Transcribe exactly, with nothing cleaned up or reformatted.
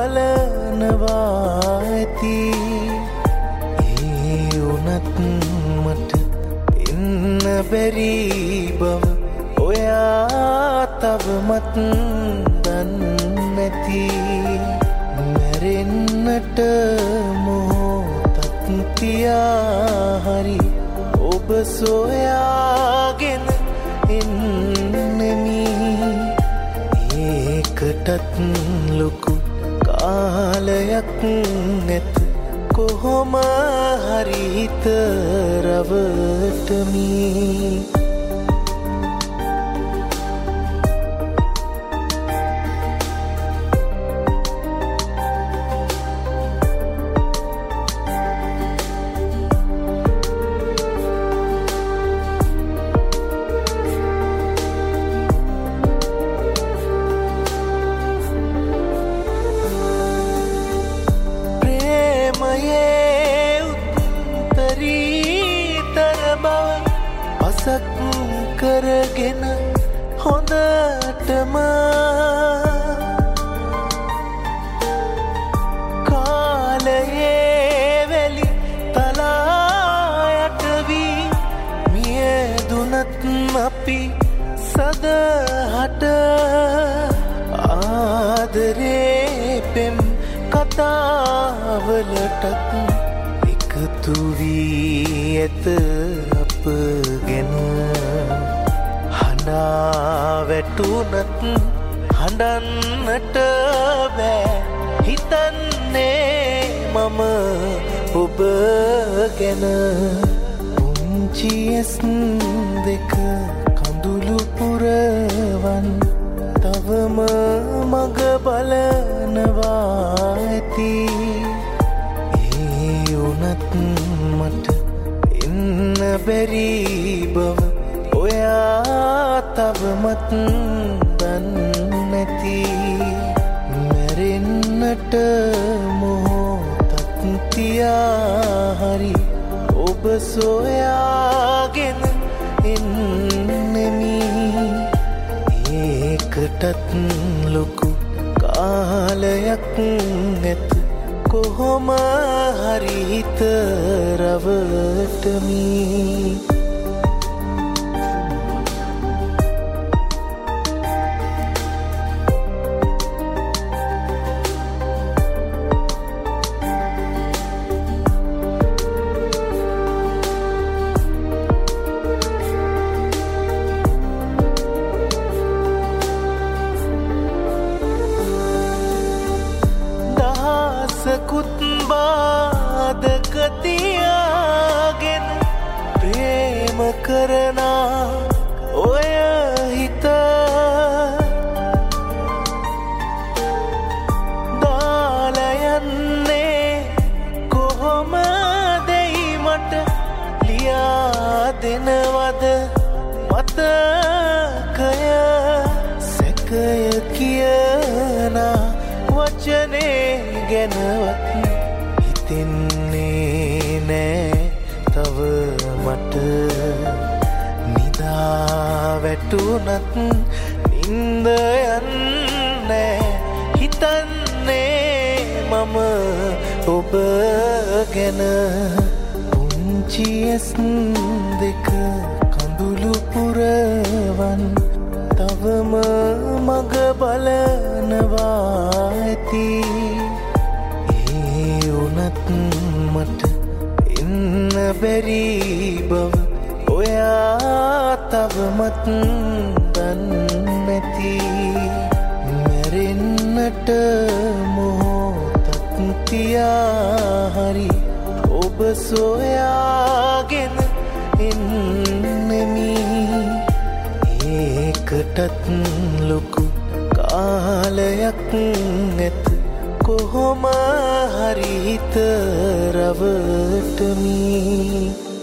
බලනවා ඇති ඒ උනත් මට එන්න බැරි බව ඔයා තවමත් දන්නේ නැති මැරෙන්නට මොහොතක් තියා හරි ඔබ සොයාගෙන එන්නෙමි ඒකටත් ලොකු කාලයක් නැත කොහොම හරි හිත රවටමි පසක් කරගෙන හොඳටම කාලයේ වැලි තලායට වී මියදුනත් අපි සදහට ආදරේ පෙම් කතාවලටත් එකතු වී ඇත අපගෙන හඬා වැටුනත් හඬන්නට බෑ හිතන්නේ මම ඔබ ගැන පුංචි ඇස් දෙක කඳුළු පුරවන් තවම මග බලනවා ඇති ඒ උනත් මට එන්න බැරි බව ඔයා තවමත් දන්නේ නැති මැරෙන්නට මොහොතක් තියා හරි ඔබ සොයාගෙන එන්නෙමි ඒකටත් ලොකු කාලයක් නැත කොහොම හරි හිත රවටමි සකුත් බාධක තියාගෙන ප්‍රේම කරනා ඔය හිත දාලා යන්නේ කොහොමදයි මට ලියා දෙනවද මතකය සැකය කියනා වචනේ ගැනවත් හිතෙන්නේ නෑ තව මට නිදා වැටුනත් නින්ද යන්නේ හිතන්නේ මම ඔබ ගැන පුංචි ඇස් දෙක කඳුළු පුරවන් තවම මග බලනවා ඇති ඒ උනත් මට එන්න බැරි බව ඔයා තවමත් දන්නේ නැති මැරෙන්නට මොහොතක් තියා හරි ඔබ සොයාගෙන එන්නෙමි ඒකටත් ලොකු කාලයක් නැත කොහොම හරි හිත රවටමි